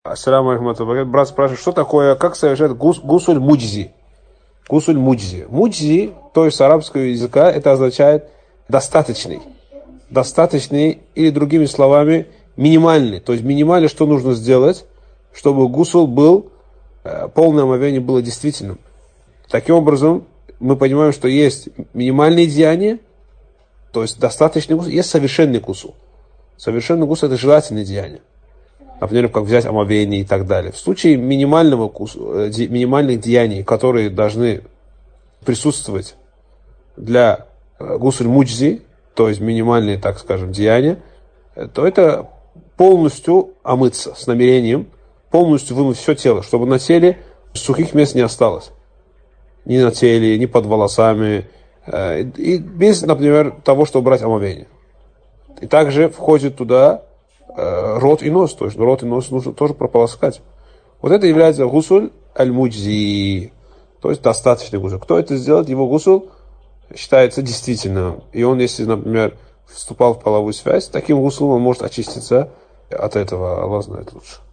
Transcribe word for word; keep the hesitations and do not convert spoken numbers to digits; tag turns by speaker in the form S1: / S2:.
S1: Ассаламу алейкум. Брат спрашивает, что такое, как совершает гус, гусуль муджзи? Гусуль муджзи. Муджзи, то есть с арабского языка, это означает достаточный. Достаточный, или другими словами, минимальный. То есть минимально, что нужно сделать, чтобы гусул был, полное омовение было действительным. Таким образом, мы понимаем, что есть минимальные деяния, то есть достаточный гусул, есть совершенный гусул. Совершенный гусул – это желательное деяние. Например, как взять омовение и так далее. В случае минимального, минимальных деяний, которые должны присутствовать для гусуль муджзи, то есть минимальные, так скажем, деяния, то это полностью омыться с намерением, полностью вымыть все тело, чтобы на теле сухих мест не осталось. Ни на теле, ни под волосами. И без, например, того, чтобы брать омовение. И также входит туда рот и нос, то есть рот и нос нужно тоже прополоскать. Вот это является гусуль аль-муджзи, то есть достаточный гусуль. Кто это сделает, его гусуль считается действительным. И он, если, например, вступал в половую связь, таким гусулом он может очиститься от этого. Аллах знает лучше.